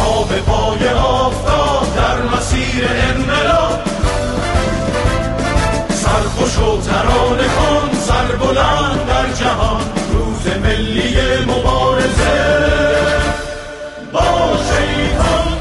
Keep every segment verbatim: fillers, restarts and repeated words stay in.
پا به پای آفتاب در مسیر انقلاب. سرخوش و ترانه کن سر بلند در جهان، روز ملی مبارزه با شیطان.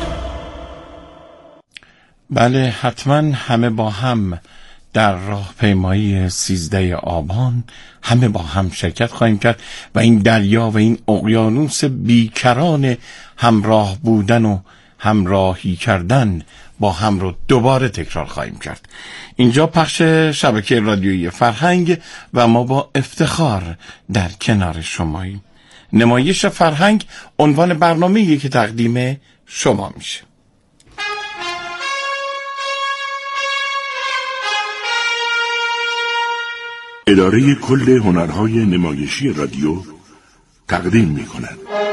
بله حتما همه با هم در راهپیمایی سیزده آبان همه با هم شرکت خواهیم کرد و این دریا و این اقیانوس بیکران همراه بودن و همراهی کردن با هم رو دوباره تکرار خواهیم کرد. اینجا پخش شبکه رادیویی فرهنگ و ما با افتخار در کنار شماییم. نمایش فرهنگ عنوان برنامه‌ای که تقدیم شما میشه. اداره کل هنرهای نمایشی رادیو تقدیم می کند.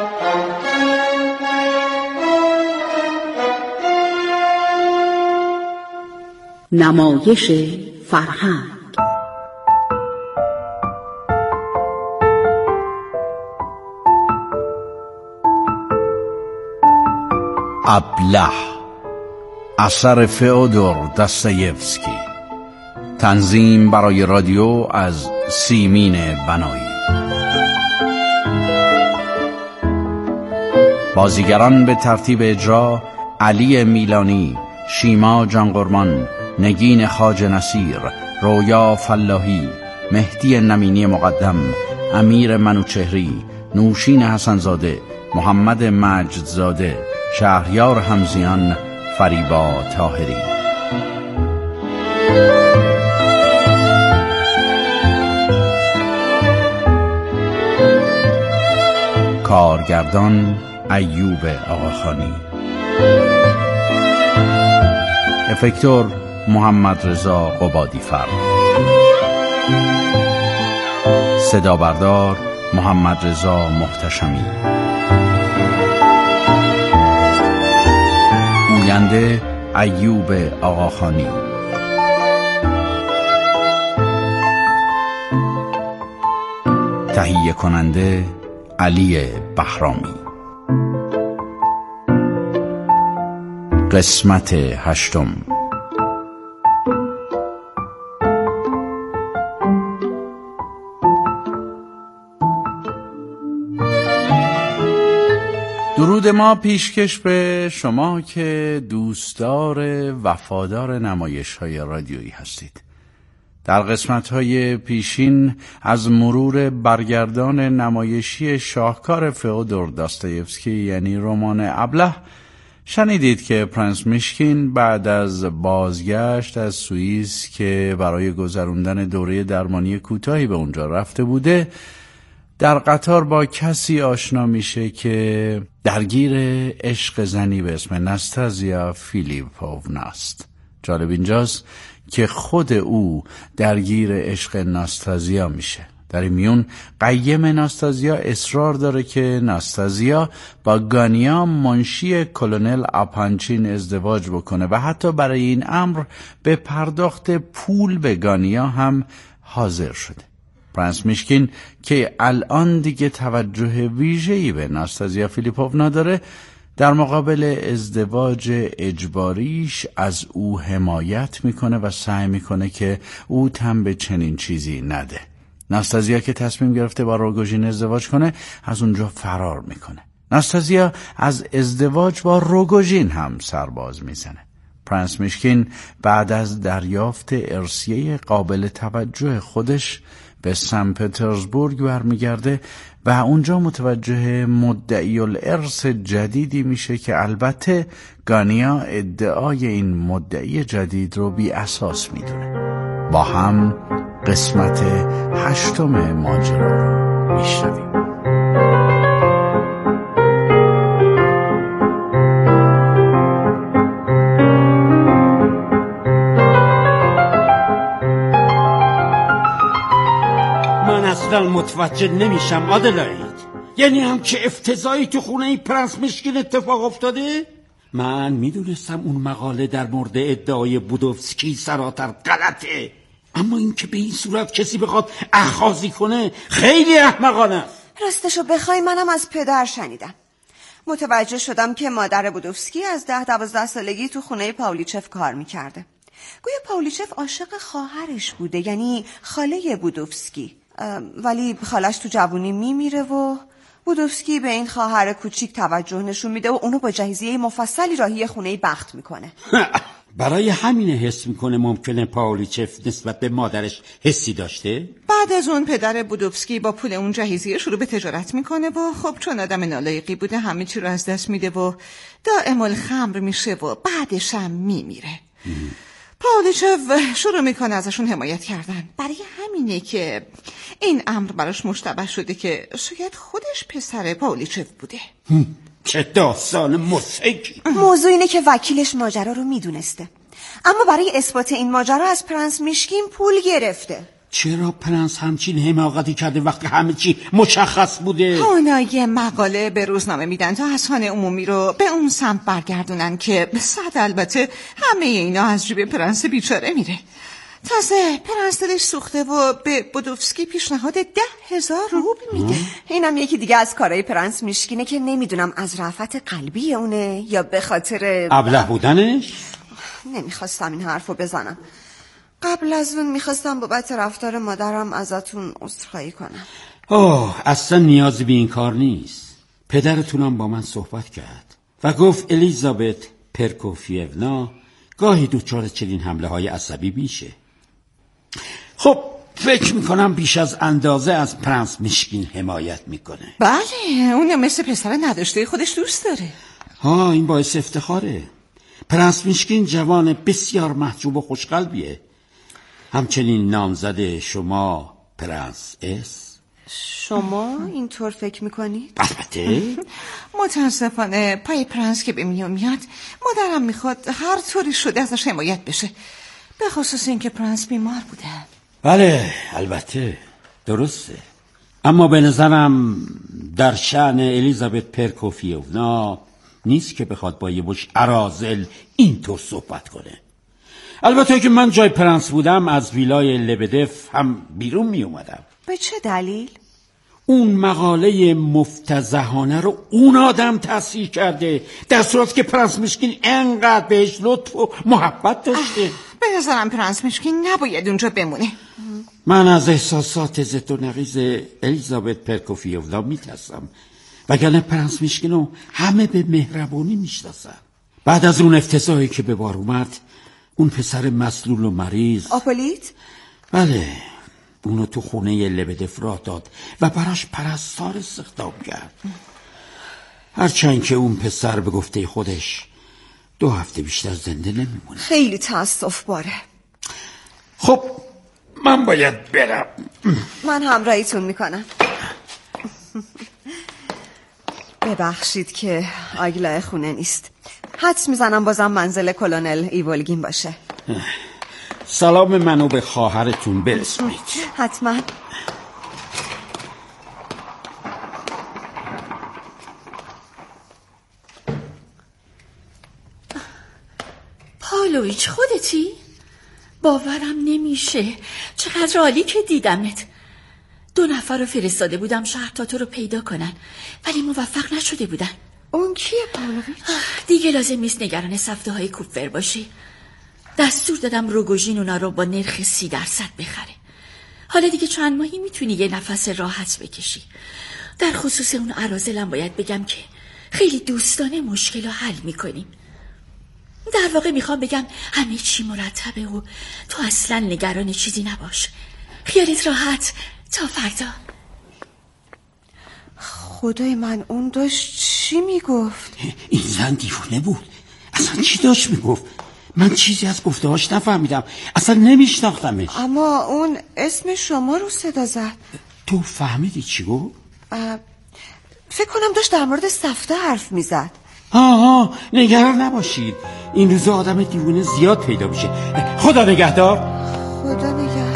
نمایش فرهنگ. ابله، اثر فئودور داستایوفسکی. تنظیم برای رادیو از سیمین بنایی. بازیگران به ترتیب اجرا: علی میلانی، شیما جانقرمان، نگین خواجه نصیر، رویا فلاحی، مهدی نمینی مقدم، امیر منوچهری، نوشین حسنزاده، محمد مجدزاده، شهریار حمزیان، فریبا طاهری. کارگردان ایوب آقاخانی. افکتور محمد رضا قبادی فر. صدا بردار محمد رضا محتشمی. گوینده ایوب آقاخانی. تهیه کننده علی بهرامی. قسمت هشتم. درود ما پیشکش به شما که دوستدار وفادار نمایش‌های رادیویی هستید. در قسمت‌های پیشین از مرور برگردان نمایشی شاهکار فئودور داستایوفسکی یعنی رمان ابله شنیدید که پرنس میشکین بعد از بازگشت از سوئیس که برای گذراندن دوره درمانی کوتاهی به اونجا رفته بوده، در قطار با کسی آشنا میشه که درگیر عشق زنی به اسم ناستازیا فیلیپوونا است. جالب اینجاست که خود او درگیر عشق ناستازیا میشه. در این میون قیم ناستازیا اصرار داره که ناستازیا با گانیا منشی کلونل آپانچین ازدواج بکنه و حتی برای این امر به پرداخت پول به گانیا هم حاضر شده. پرنس میشکین که الان دیگه توجه ویژه‌ای به ناستازیا فیلیپوونا داره، در مقابل ازدواج اجباریش از او حمایت میکنه و سعی میکنه که او تن به چنین چیزی نده. ناستازیا که تصمیم گرفته با روگوژین ازدواج کنه از اونجا فرار میکنه. ناستازیا از ازدواج با روگوژین هم سرباز میزنه. پرنس میشکین بعد از دریافت ارثیه قابل توجه خودش به سن پترزبورگ برمیگرده و اونجا متوجه مدعی الارث جدیدی میشه که البته گانیا ادعای این مدعی جدید رو بی اساس میدونه. با هم قسمت هشتم ماجرا رو میشنویم. اصلا متوجه نمیشم آدلاید. یعنی هم که افتضاحی تو خونه این پرنس میشکین اتفاق افتاده؟ من میدونستم اون مقاله در مورد ادعای بودوفسکی سراتر غلطه، اما این که به این صورت کسی بخواد اخاذی کنه خیلی احمقانه است. راستشو بخوای منم از پدر شنیدم. متوجه شدم که مادر بودوفسکی از ده دوازده سالگی تو خونه پاولیچف کار میکرده. گویا پاولیچف عاشق خواهرش بوده، یعنی خاله بودوفسکی، ولی خالش تو جوونی میمیره و بودوفسکی به این خواهر کوچیک توجه نشون میده و اونو با جهیزیه مفصلی راهی خونه بخت میکنه. برای همینه حس میکنه ممکنه پاولیچف نسبت به مادرش حسی داشته؟ بعد از اون پدر بودوفسکی با پول اون جهیزیه شروع به تجارت میکنه و خب چون آدم نالایقی بوده همه چی رو از دست میده و دائم الخمر میشه و بعدش هم میمیره. پاولیچف شروع میکنه ازشون حمایت کردن. برای همینه که این امر براش مشتبه شده که شاید خودش پسر پاولیچف بوده. چه داستان مضحکی. موضوع اینه که وکیلش ماجرا رو میدونسته، اما برای اثبات این ماجرا از پرنس میشکین پول گرفته. چرا پرنس همچین حماقتی کرده وقتی همه چی مشخص بوده؟ اونا یه مقاله به روزنامه میدن تا اذهان عمومی رو به اون سمت برگردونن که صد البته همه اینا از جیب پرنس بیچاره میره. تازه پرنس دلش سوخته و به بودوفسکی پیشنهاد ده هزار روبل میده. اینم یکی دیگه از کارهای پرنس میشکینه که نمیدونم از رأفت قلبی اونه یا به خاطر ابله بودنش. نمیخواستم این حرفو بزنم. قبل از اون میخواستم بابت رفتار مادرم ازتون عذرخواهی کنم. اوه اصلا نیازی به این کار نیست. پدرتونم با من صحبت کرد و گفت الیزابت پرکوفیونا گاهی دوچار چنین حمله های عصبی میشه. خب فکر میکنم بیش از اندازه از پرنس میشکین حمایت میکنه. بله اون مثل پسر نداشته خودش دوست داره. ها این باعث افتخاره. پرنس میشکین جوان بسیار محجوب و خوشقلبیه. همچنین نامزد شما پرنس اس. شما اینطور فکر میکنید؟ البته. متاسفانه پای پرنس که به میون میاد مادرم میخواد هر طوری شده ازش حمایت بشه، به خصوص اینکه پرنس بیمار بوده. بله البته درسته، اما به نظرم در شأن الیزابت پرکوفیونا نیست که بخواد با یه مش اراذل اینطور صحبت کنه. البته که من جای پرنس بودم از ویلای لبدف هم بیرون می اومدم. به چه دلیل؟ اون مقاله مفتضحانه رو اون آدم تصحیح کرده، در صورتی که پرنس میشکین انقدر بهش لطف و محبت داشته. به نظرم پرنس میشکین نباید اونجا بمونه. من از احساسات ضد و نقیض الیزابت پرکوفیونا میترسم، وگرنه پرنس میشکینو همه به مهربونی میشناسن. بعد از اون افتضاحی که به بار اومد، اون پسر مسلول و مریض آپولیت؟ بله، اونو تو خونه لبدف راه داد و براش پرستار استخدام کرد. هرچند که اون پسر به گفته خودش دو هفته بیشتر زنده نمیمونه. خیلی تأسف باره. خب من باید برم. من همراهیتون میکنم. ببخشید که آگلا خونه نیست. حدس میزنم بازم منزل کلونل ایولگین باشه. سلام منو به خواهرتون برسونید. حتما. پالویچ خودتی؟ باورم نمیشه. چقدر عالی که دیدمت. دو نفر رو فرستاده بودم شهر تا تو رو پیدا کنن، ولی موفق نشده بودن. اون کیه پالویچ؟ دیگه لازم نیست نگران سفته های کوپفر باشی. دستور دادم روگوژین اونا رو با نرخ سی درصد بخره. حالا دیگه چند ماهی میتونی یه نفس راحت بکشی. در خصوص اون اراذلم باید بگم که خیلی دوستانه مشکل رو حل میکنیم. در واقع میخوام بگم همه چی مرتبه و تو اصلا نگران چیزی نباش. خیالت راحت تا فردا. خدای من، اون داشت چی میگفت؟ این زن دیوونه بود. اصلا چی داشت میگفت؟ من چیزی از گفته‌هاش نفهمیدم، اصلا نمیشناختمش. اما اون اسم شما رو صدا زد. تو فهمیدی چی گفت؟ فکر کنم داشت در مورد سفته حرف میزد. ها ها نگران نباشید، این روزا آدم دیوونه زیاد پیدا میشه. خدا نگهدار. خدا نگهدار.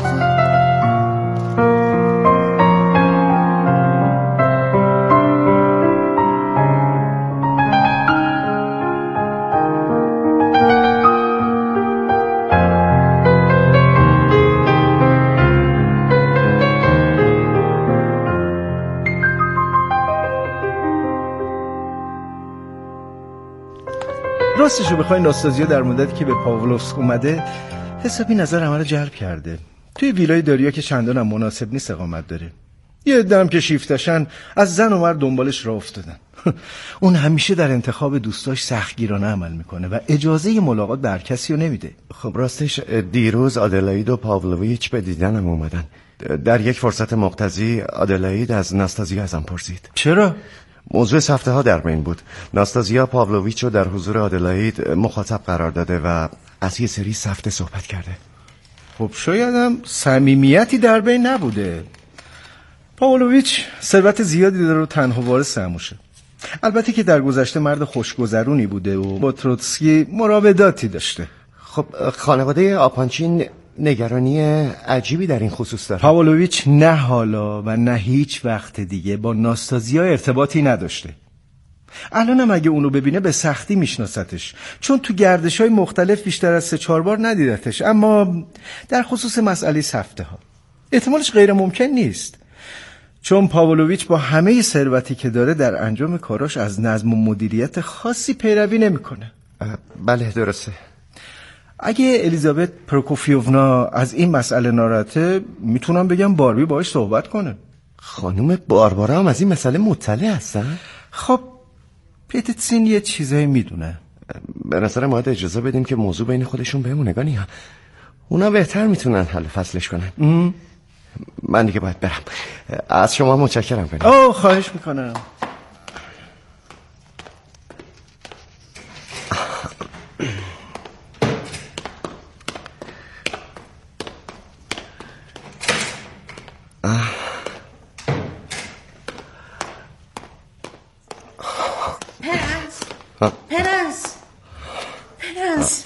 راستشو بخوای ناستازیا در مدتی که به پاولوفسک اومده حسابی نظر همه رو جلب کرده. توی ویلای داریا که چندان هم مناسب نیست اقامت داره. یه عده‌ام که شیفتشن از زن و مرد دنبالش راه افتادن. اون همیشه در انتخاب دوستاش سختگیرانه عمل میکنه و اجازه ملاقات بر کسی رو نمیده. خب راستش دیروز آدلاید و پاولویچ به دیدنم اومدن. در یک فرصت مقتضی آدلاید از ناستازیا ازم پرسید. چرا؟ موضوع سفته ها در بین بود. ناستازیا پاولویچ رو در حضور آدلاید مخاطب قرار داده و از یه سری سفته صحبت کرده. خب شاید هم صمیمیتی در بین نبوده. پاولویچ ثروت زیادی داره و تنها وارث عموشه. البته که در گذشته مرد خوشگذرونی بوده و با تروتسکی مراوداتی داشته. خب خانواده آپانچین نگرانی عجیبی در این خصوص داره. پاولویچ نه حالا و نه هیچ وقت دیگه با ناستازیا ارتباطی نداشته. الانم اگه اونو ببینه به سختی میشناستش، چون تو گردش‌های مختلف بیشتر از سه چهار بار ندیدتش. اما در خصوص مسئله سفته ها احتمالش غیر ممکن نیست، چون پاولویچ با همه ثروتی که داره در انجام کاراش از نظم و مدیریت خاصی پیروی نمیکنه. بله درسته. اگه الیزابت پروکوفیوونا از این مسئله ناراحته میتونم بگم باربی باهاش صحبت کنه. خانم باربارا هم از این مسئله مطلع هستن؟ خب پیتتسین یه چیزایی میدونه. به نظر ما اجازه بدیم که موضوع بین خودشون بمونه. گانی ها اونا بهتر میتونن حل فصلش کنن. ام. من دیگه باید برم. از شما متشکرم. کنیم. اوه خواهش میکنم. پرنس پرنس پرنس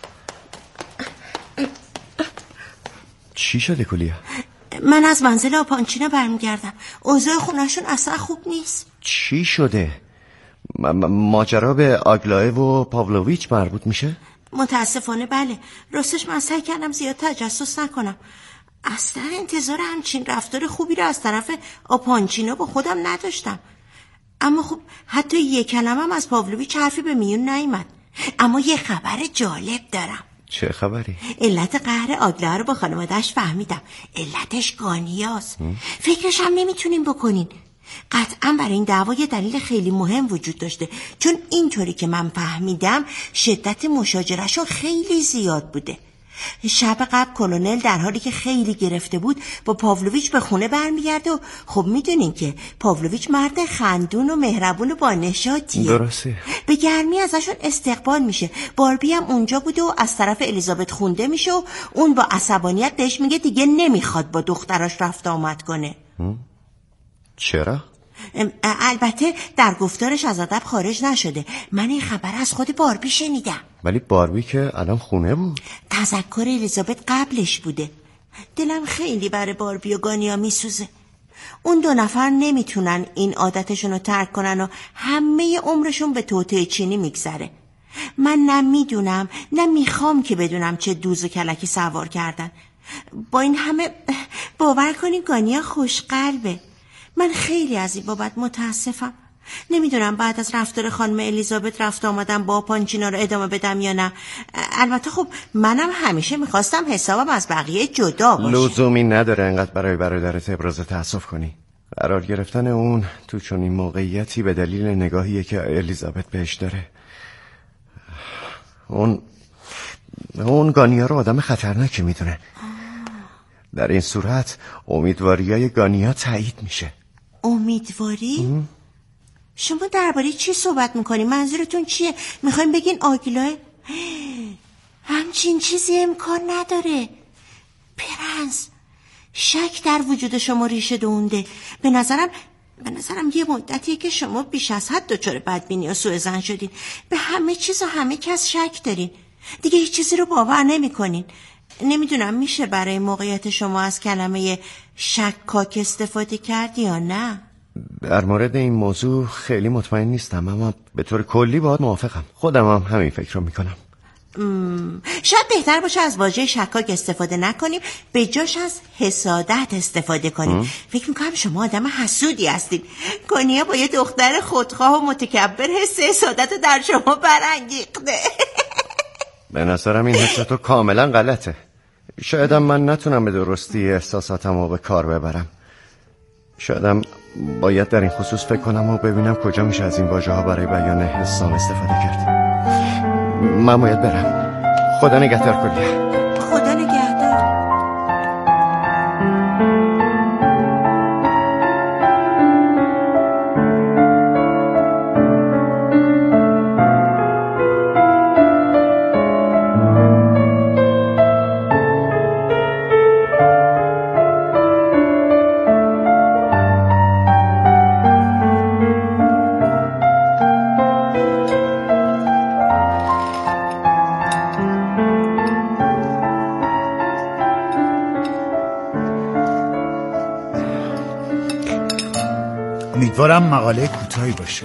چی شده کلیا؟ من از منزل آپانچینا برمیگردم. اوضاع خونه‌شون اصلا خوب نیست. چی شده؟ م- ماجرا به آگلایه و پاولویچ مربوط میشه؟ متاسفانه بله. راستش من سعی کردم زیاد تجسس نکنم. اصلا انتظار همچین رفتار خوبی رو از طرف آپانچینا با خودم نداشتم. اما خب حتی یک کلمه هم از پاولویچ حرفی به میون نیامد. اما یه خبر جالب دارم. چه خبری؟ علت قهر آگلایه رو با خانواده‌اش فهمیدم. علتش گانیاست. فکرش هم نمیتونیم بکنین. قطعا برای این دعوا یه دلیل خیلی مهم وجود داشته، چون اینطوری که من فهمیدم شدت مشاجرهشون خیلی زیاد بوده. شب قبل کلونل در حالی که خیلی گرفته بود با پاولویچ به خونه برمیگرده و خب میدونین که پاولویچ مرد خندون و مهربون و با نشاطیه. درسته. به گرمی ازشون استقبال میشه. باربی هم اونجا بوده و از طرف الیزابت خونده میشه و اون با عصبانیت بهش میگه دیگه نمیخواد با دختراش رفت آمد کنه. چرا؟ البته در گفتارش از ادب خارج نشده. من این خبر از خود باربی شنیدم. ولی باربی که الان خونه بود. تذکر الیزابت قبلش بوده. دلم خیلی برای باربی و گانیا میسوزه. اون دو نفر نمیتونن این عادتشون رو ترک کنن و همه عمرشون به توطئه چینی میگذره. من نه میدونم نه میخوام که بدونم چه دوز و کلکی سوار کردن. با این همه باور کنین گانیا خوشقلبه. من خیلی از این بابت متاسفم. نمیدونم بعد از رفتار خانم الیزابت رفت آمدم با پانچینا رو ادامه بدم یا نه. البته خب منم همیشه میخواستم حسابم از بقیه جدا باشه. لزومی نداره انقدر برای برادرت ابراز تأسف کنی. قرار گرفتن اون تو چون این موقعیتی به دلیل نگاهیه که الیزابت بهش داره. اون اون گانیا رو آدم خطرناکی میدونه. در این صورت امیدواریای گانیا تایید میشه. امیدواری؟ ام. شما درباره چی صحبت میکنی؟ منظورتون چیه؟ میخوایم بگین آگلاه؟ همچین چیزی امکان نداره. پرنس، شک در وجود شما ریشه دونده. به نظرم به نظرم یه مدتیه که شما بیش از حد دچار بدبینی و سوء ظن شدین. به همه چیز و همه کس شک دارین. دیگه هیچ چیزی رو باور نمیکنین. نمیدونم میشه برای موقعیت شما از کلمه شکاک استفاده کردی یا نه؟ در مورد این موضوع خیلی مطمئن نیستم، اما به طور کلی باهات موافقم. خودم هم همین فکر رو میکنم. شاید بهتر باشه از واژه شکاک استفاده نکنیم، به جاش از حسادت استفاده کنیم. ام. فکر میکنم شما آدم حسودی هستید. گونیا با یه دختر خودخواه و متکبر حس حسادت در شما برانگیخته. به نظرم این حس تو کاملا غلطه. شایدم من نتونم به درستی احساساتم رو به کار ببرم. شایدم باید در این خصوص فکر کنم و ببینم کجا میشه از این واژه ها برای بیان حسام استفاده کرد. من باید برم. خدا نگهدار کلیه. خدا نگهدار. امیدوارم مقاله کوتاهی باشه.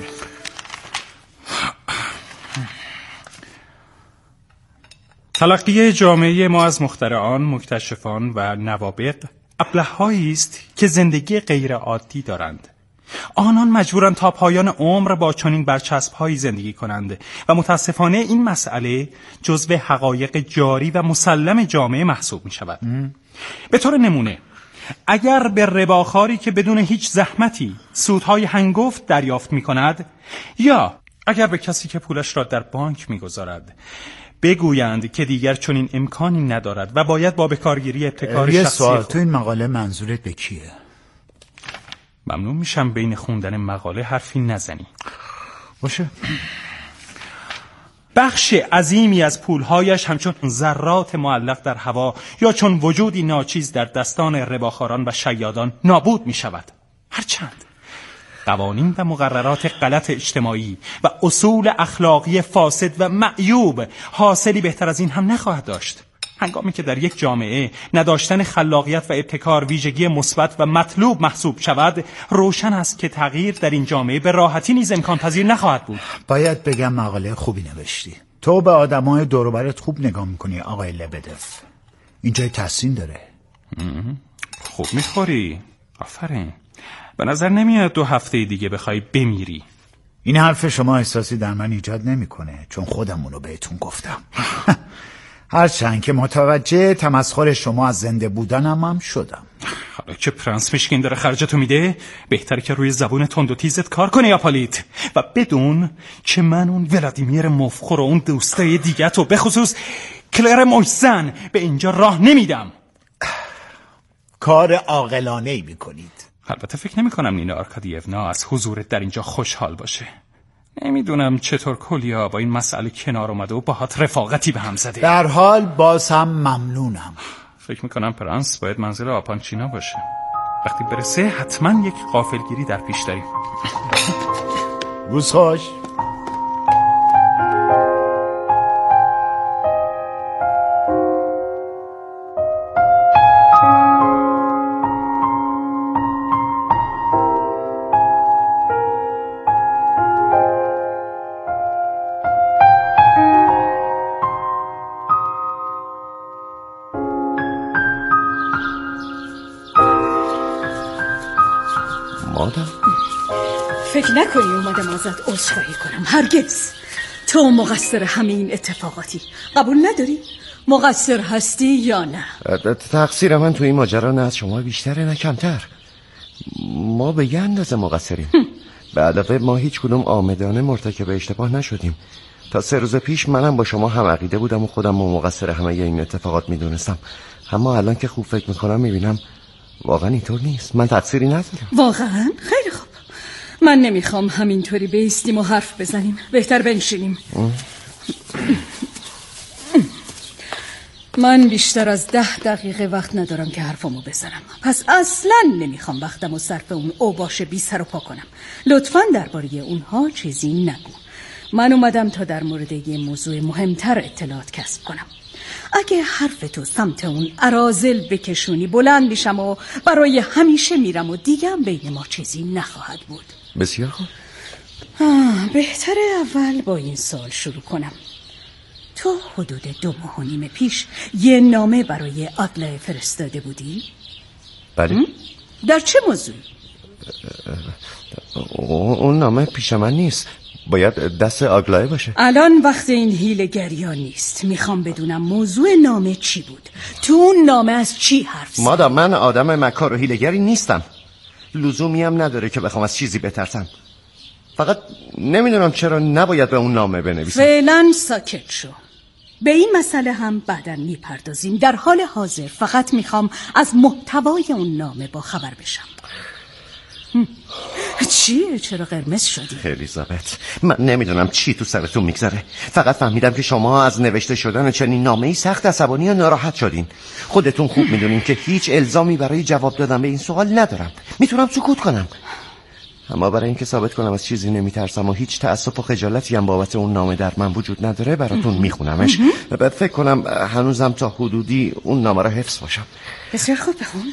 تلقی جامعه ما از مخترعان، مکتشفان و نوابغ ابله‌هایی است که زندگی غیر عادی دارند. آنان مجبورند تا پایان عمر با چنین برچسب‌هایی زندگی کنند و متاسفانه این مسئله جزو حقایق جاری و مسلم جامعه محسوب می‌شود. به طور نمونه اگر به رباخاری که بدون هیچ زحمتی سودهای هنگفت دریافت می کند، یا اگر به کسی که پولش را در بانک می گذارد بگویند که دیگر چنین امکانی ندارد و باید با بکارگیری ابتکار شخصی. یه سوال، تو این مقاله منظورت به کیه؟ ممنون میشم بین خوندن مقاله حرفی نزنی. باشه. بخش عظیمی از پولهایش همچون ذرات معلق در هوا یا چون وجودی ناچیز در دستان رباخاران و شیادان نابود می شود. هرچند قوانین و مقررات غلط اجتماعی و اصول اخلاقی فاسد و معیوب حاصلی بهتر از این هم نخواهد داشت. هنگامی که در یک جامعه نداشتن خلاقیت و ابتکار ویژگی مثبت و مطلوب محسوب شود، روشن است که تغییر در این جامعه به راحتی نیز امکان پذیر نخواهد بود. باید بگم مقاله خوبی نوشتی. تو به آدمای دور و برت خوب نگاه میکنی آقای لبدف. این جای تحسین داره. خوب میخوری. آفرین. به نظر نمیاد دو هفته دیگه بخوای بمیری. این حرف شما احساسی در من ایجاد نمیکنه، چون خودم اونو بهتون گفتم. هرچند که متوجه تمسخر شما از زنده بودنم هم شدم. حالا که پرنس میشکین داره خرجتو میده، بهتره که روی زبون تند و تیزت کار کنی آپالیت، و بدون که من اون ولادیمیر مفخور و اون دوستای دیگه تو به خصوص کلر محسن به اینجا راه نمیدم. کار عاقلانه‌ای میکنید. البته فکر نمی کنم نینا آرکادیونا از حضورت در اینجا خوشحال باشه. نمیدونم چطور کلیا با این مسئله کنار اومده و باهات رفاقتی به هم زده. در حال باز هم ممنونم. فکر میکنم پرنس باید منزل آپانچینا باشه. وقتی برسه حتما یک غافلگیری در پیش داریم. روز خوش. فکر نکنی اومدم ازت عذرخواهی کنم. هرگز. تو مقصر همه این اتفاقاتی. قبول نداری؟ مقصر هستی یا نه؟ تقصیر من تو این ماجرا نه از شما بیشتره نه کمتر. ما به یه اندازه مقصریم. به علاوه ما هیچ کدوم آمدانه مرتکب اشتباه نشدیم. تا سه روز پیش منم با شما هم عقیده بودم و خودم رو مقصر همه این اتفاقات میدونستم. اما الان که خوب فکر میکنم میبینم واقعا اینطور نیست. من تقصیری ندارم. واقعا؟ خیلی خوب. من نمیخوام همینطوری بیستیم و حرف بزنیم. بهتر بنشینیم. من بیشتر از ده دقیقه وقت ندارم که حرفمو بزنم. پس اصلا نمیخوام وقتمو صرف اون اوباش بی سر و پا کنم. لطفاً درباره اونها چیزی نگو. من اومدم تا در مورد یه موضوع مهمتر اطلاعات کسب کنم. اگه حرف تو سمت اون اراذل بکشونی بلند میشم و برای همیشه میرم و دیگه هم بین ما چیزی نخواهد بود. بسیار خوب. بهتره اول با این سوال شروع کنم. تو حدود دو ماه و نیم پیش یه نامه برای آگلای فرستاده بودی؟ بله. در چه موضوع؟ اون نامه پیش من نیست، باید دست آگلای باشه. الان وقت این حیله‌گری ها نیست. میخوام بدونم موضوع نامه چی بود. تو اون نامه از چی حرف زدی؟ مادام من آدم مکار و حیله‌گری نیستم، لزومی هم نداره که بخوام از چیزی بترسم. فقط نمیدونم چرا نباید به اون نامه بنویسم. فعلا ساکت شو. به این مسئله هم بعداً میپردازیم. در حال حاضر فقط میخوام از محتوای اون نامه با خبر بشم. چیه؟ چرا قرمز شدی؟ الیزابت، من نمیدونم چی تو سرتون میگذره. فقط فهمیدم که شما از نوشته شدن چنین نامه‌ای سخت عصبانی و ناراحت شدین. خودتون خوب میدونین که هیچ الزامی برای جواب دادن به این سوال ندارم. میتونم سکوت کنم. اما برای اینکه ثابت کنم از چیزی نمیترسم و هیچ تأسف و خجالتی هم بابت اون نامه در من وجود نداره براتون میخونمش. بعد فکر کنم هنوزم تا حدودی اون نامه رو حفظ باشم. بسیار خوب، بخون.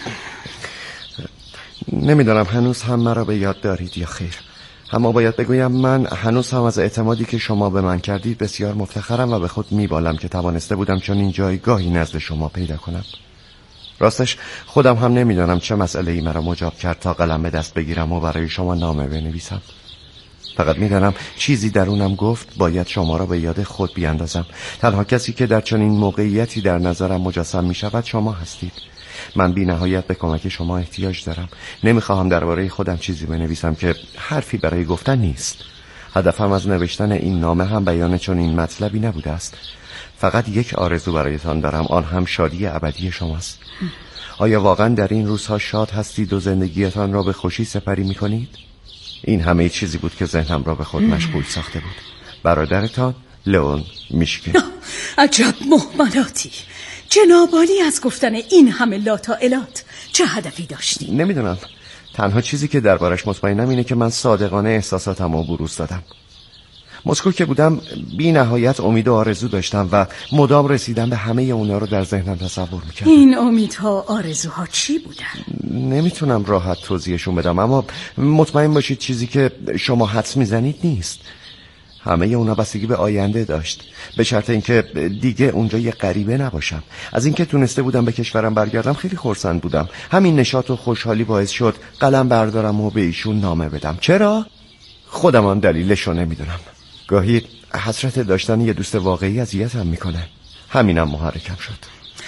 نمیدونم هنوز هم مرا به یاد دارید یا خیر، اما باید بگویم من هنوز هم از اعتمادی که شما به من کردید بسیار مفتخرم و به خود میبالم که توانسته بودم چون این جایگاهی نزد شما پیدا کنم. راستش خودم هم نمیدونم چه مسئله ای مرا مجاب کرد تا قلم به دست بگیرم و برای شما نامه بنویسم. فقط میدانم چیزی درونم گفت باید شما را به یاد خود بیاندازم. تنها کسی که در چنین موقعیتی در نظرم مجسم میشود شما هستید. من بی نهایت به کمک شما احتیاج دارم. نمیخواهم درباره خودم چیزی بنویسم که حرفی برای گفتن نیست. هدفم از نوشتن این نامه هم بیان چنین مطلبی نبوده است. فقط یک آرزو برایتان دارم، آن هم شادی ابدی شماست. آیا واقعا در این روزها شاد هستید و زندگیتان را به خوشی سپری میکنید؟ این همه چیزی بود که ذهنم را به خود مشغول ساخته بود. برادرتان لئون میشکن. عجب مهملاتی. جنابالی از گفتن این همه لاتا الات چه هدفی داشتی؟ نمیدونم. تنها چیزی که دربارش مطمئنم اینه که من صادقانه احساساتم رو بروز دادم. مسکو که بودم بی نهایت امید و آرزو داشتم و مدام رسیدم به همه اونا رو در ذهنم تصور میکردم. این امیدها آرزوها چی بودن؟ نمیتونم راحت توضیحشون بدم، اما مطمئن باشید چیزی که شما حدس میزنید نیست. همه اونا بستگی به آینده داشت، به شرط اینکه دیگه اونجا یه غریبه نباشم. از اینکه تونسته بودم به کشورم برگردم خیلی خرسند بودم. همین نشاط و خوشحالی باعث شد قلم بردارم و به ایشون نامه بدم. چرا؟ خودم هم دلیلشو نمیدونم. گاهی حسرت داشتن یه دوست واقعی اذیتم میکنه. همینم محرکم شد.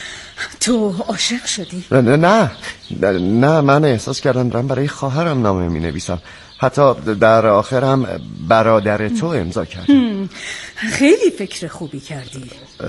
تو عاشق شدی؟ نه نه نه من احساس کردم دارم برای خواهرم نامه مینویسم. حتی در آخرم برادر تو امضا کردم. خیلی فکر خوبی کردی.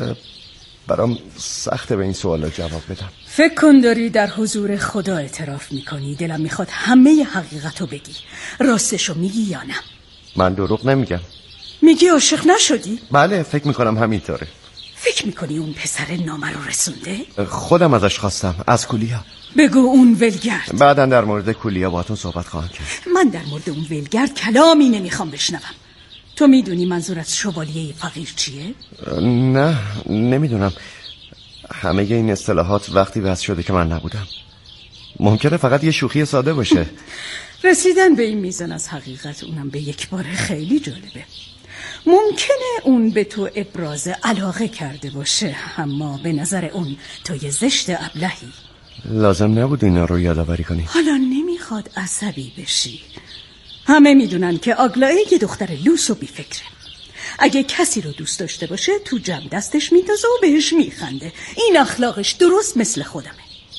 برام سخته به این سوالا جواب بدم. فکر کن داری در حضور خدا اعتراف میکنی. دلم میخواد همه حقیقتو بگی. راستشو میگی یا نه؟ من دروغ نمیگم. میگی عاشق نشدی؟ بله فکر میکنم همینطوره. فکر میکنی اون پسر نامه رو رسونده؟ خودم ازش خواستم، از کولیا. بگو اون ولگرد. بعدن در مورد کولیا باهاتون صحبت خواهم کرد. من در مورد اون ولگرد کلامی نمیخوام بشنوم. تو میدونی منظور از شوالیه فقیر چیه؟ نه نمیدونم. همه این اصطلاحات وقتی وضع شده که من نبودم. ممکنه فقط یه شوخی ساده باشه. رسیدن به این میزان از حقیقت اونم به یک بار خیلی جالبه. ممکنه اون به تو ابراز علاقه کرده باشه، اما به نظر اون تو یه زشت ابلهی. لازم نبود اینا رو یادآوری کنی. حالا نمیخواد عصبی بشی. همه میدونن که آگلای یه دختر لوس و بیفکره. اگه کسی رو دوست داشته باشه تو جمع دستش میتازه و بهش میخنده. این اخلاقش درست مثل خودمه.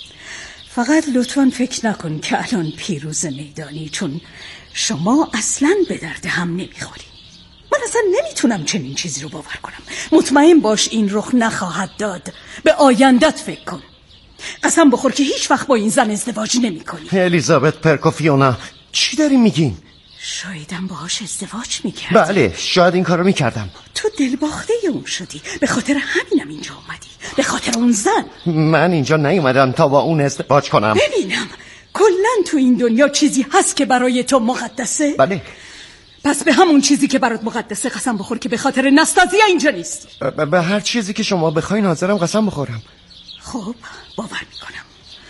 فقط لطفاً فکر نکن که الان پیروز میدانی، چون شما اصلاً به درد هم نمیخوری. من اصلا نمیتونم چنین چیزی رو باور کنم. مطمئن باش این رخ نخواهد داد. به آیندت فکر کن. قسم بخور که هیچ وقت با این زن ازدواج نمی کنی. الیزابت پرکوفیونا چی داری میگین؟ شایدم باهاش ازدواج میکردی. بله شاید این کارو میکردم. تو دلباخته اون شدی، به خاطر همینم اینجا اومدی، به خاطر اون زن. من اینجا نیومدم تا با اون ازدواج کنم. ببینم کلن تو این دنیا چیزی هست که برای تو مقدسه؟ بله. پس به همون چیزی که برات مقدسه قسم بخور که به خاطر نستازیا اینجا نیست. به هر چیزی که شما بخواین حاضرم قسم بخورم. خب باور میکنم.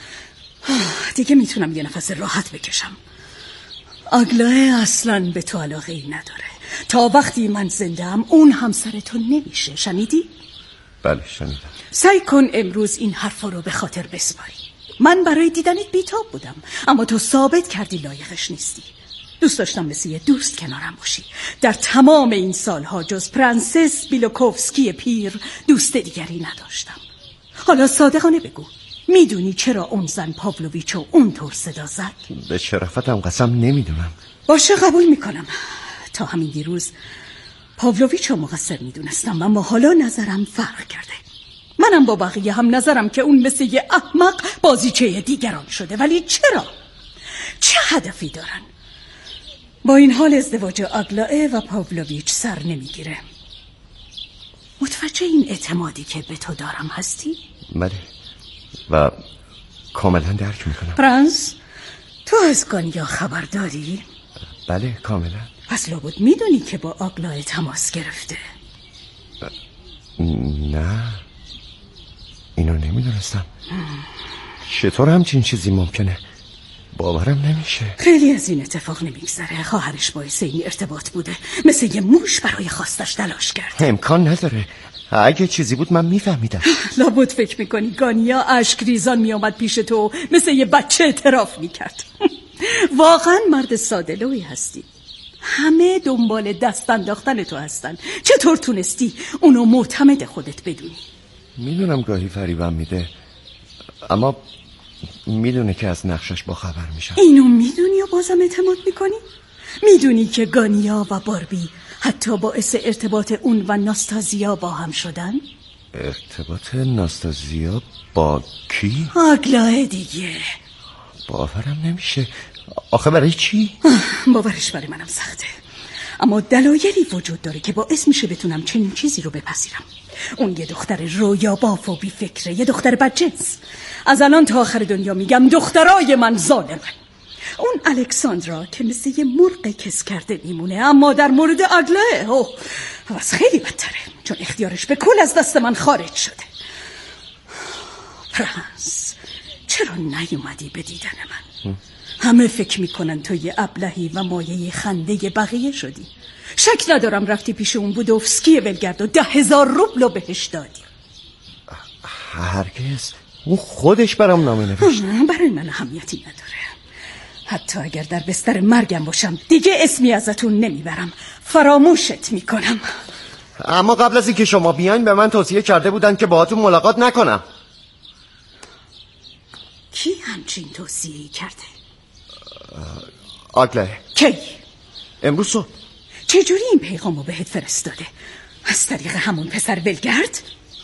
دیگه میتونم یه نفس راحت بکشم. آگلاه اصلا به تو علاقه ای نداره. تا وقتی من زنده‌ام اون همسر تو نمیشه. شنیدی؟ بله شنیدم. سعی کن امروز این حرفا رو به خاطر بسپاری. من برای دیدنت بیتاب بودم، اما تو ثابت کردی لایقش نیستی. دوست داشتم مثل یه دوست کنارم باشی. در تمام این سالها جز پرنسس بیلوکوفسکی پیر دوست دیگری نداشتم. حالا صادقانه بگو، میدونی چرا اون زن پاولویچو اونطور صدا زد؟ به شرافتم قسم نمیدونم. باشه قبول میکنم. تا همین دیروز پاولویچو مقصر میدونستم، اما حالا نظرم فرق کرده. منم با بقیه هم نظرم که اون مثل یه احمق بازیچه دیگران شده. ولی چرا؟ چه هدفی دارن؟ با این حال ازدواج آگلائه و پاولویچ سر نمیگیره. متوجه این اعتمادی که به تو دارم هستی؟ بله و کاملا درک میکنم. پرنس، تو از گانیا خبر داری؟ بله کاملا. پس لابد میدونی که با آگلائه تماس گرفته. نه اینو نمیدونستم. چطور همچین چیزی ممکنه؟ باورم نمیشه. خیلی از این اتفاق نمیگذره. خواهرش باعث این ارتباط بوده، مثل یه موش برای خواستش تلاش کرد. امکان نداره. اگه چیزی بود من میفهمیدم. لابد فکر میکنی گانیا اشک ریزان میامد پیش تو مثل یه بچه اعتراف میکرد. واقعا مرد ساده‌لویی هستی. همه دنبال دست انداختن تو هستن. چطور تونستی اونو معتمد خودت بدونی؟ میدونم گاهی فریبم میده، اما میدونه که از نقشش با خبر میشم. اینو میدونی و بازم اعتماد میکنی؟ میدونی که گانیا و باربی حتی باعث ارتباط اون و ناستازیا با هم شدن؟ ارتباط ناستازیا با کی؟ آگلائه دیگه. باورم نمیشه. آخه برای چی؟ باورش برای منم سخته، اما دلایلی وجود داره که باعث میشه بتونم چنین چیزی رو بپذیرم. اون یه دختر رویا باف و بی فکره، یه دختر بدجنس. از الان تا آخر دنیا میگم دخترای من ظالمن. اون الکساندرا که مثل یه مرغ کس کرده میمونه، اما در مورد آگلائه اوه بس خیلی بدتره، چون اختیارش به کل از دست من خارج شده. پرنس، چرا نیومدی به دیدن من؟ همه فکر میکنن تو یه ابلهی و مایه خنده بقیه شدی. شک ندارم رفتی پیش اون بودوفسکی ولگرد و ده هزار روبلو بهش دادی. هرگز. اون خودش برام نامه نوشت. برای من اهمیتی نداره. حتی اگر در بستر مرگم باشم دیگه اسمی ازتون نمیبرم، فراموشت میکنم. اما قبل از اینکه شما بیاین به من توصیه کرده بودن که باهاتون ملاقات نکنم. کی همچین توصیه‌ای کرده؟ آگلائه. کی؟ امروز صبح. چجوری این پیغامو بهت فرستاده؟ از طریق همون پسر ولگرد؟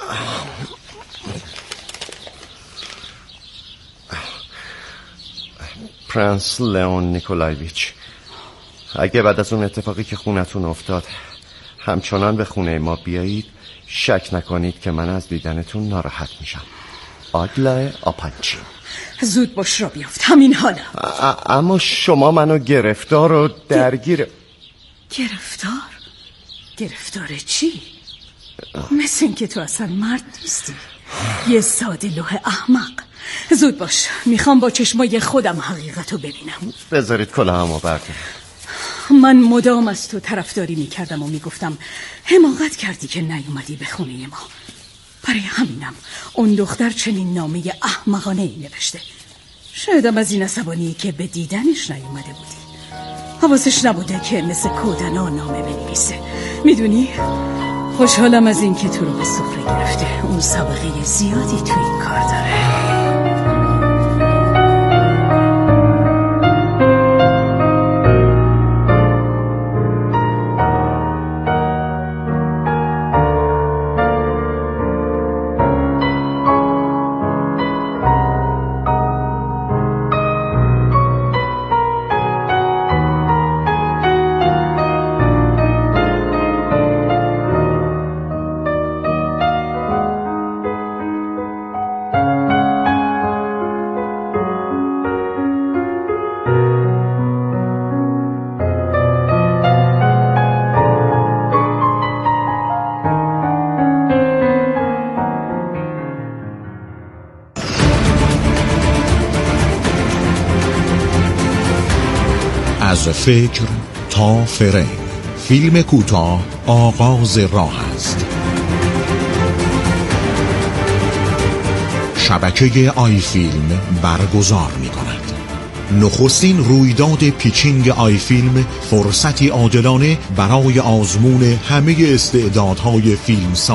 پرنس لئون نیکولایویچ، اگه بعد از اون اتفاقی که خونتون افتاد همچنان به خونه ما بیایید، شک نکنید که من از دیدنتون ناراحت میشم. آگلائه آپانچین. زود باش را بیافت، همین حالا. اما شما منو گرفتار و درگیر. گرفتار؟ گرفتار چی؟ مثل این که تو اصلا مرد نیستی، یه ساده لوح احمق. زود باش، میخوام با چشمای خودم حقیقتو ببینم. بذارید کلاهمو بردارم. من مدام از تو طرفداری میکردم و میگفتم حماقت کردی که نیومدی به خونه ما. برای همینم اون دختر چنین نامه احمقانه ای نوشته. شایدم از این عصبانی که به دیدنش نیومده بودی. حواسش نبوده که مثل کودنا نامه بنویسه. میدونی خوشحالم از این که تو رو به سفره گرفته. اون سابقه زیادی تو این کار داره. از فکر تا فرنگ، فیلم کوتاه آغاز راه است. شبکه آی فیلم برگزار می کند. نخستین رویداد پیچینگ آی فیلم فرصتی عادلانه برای آزمون همه استعدادهای فیلم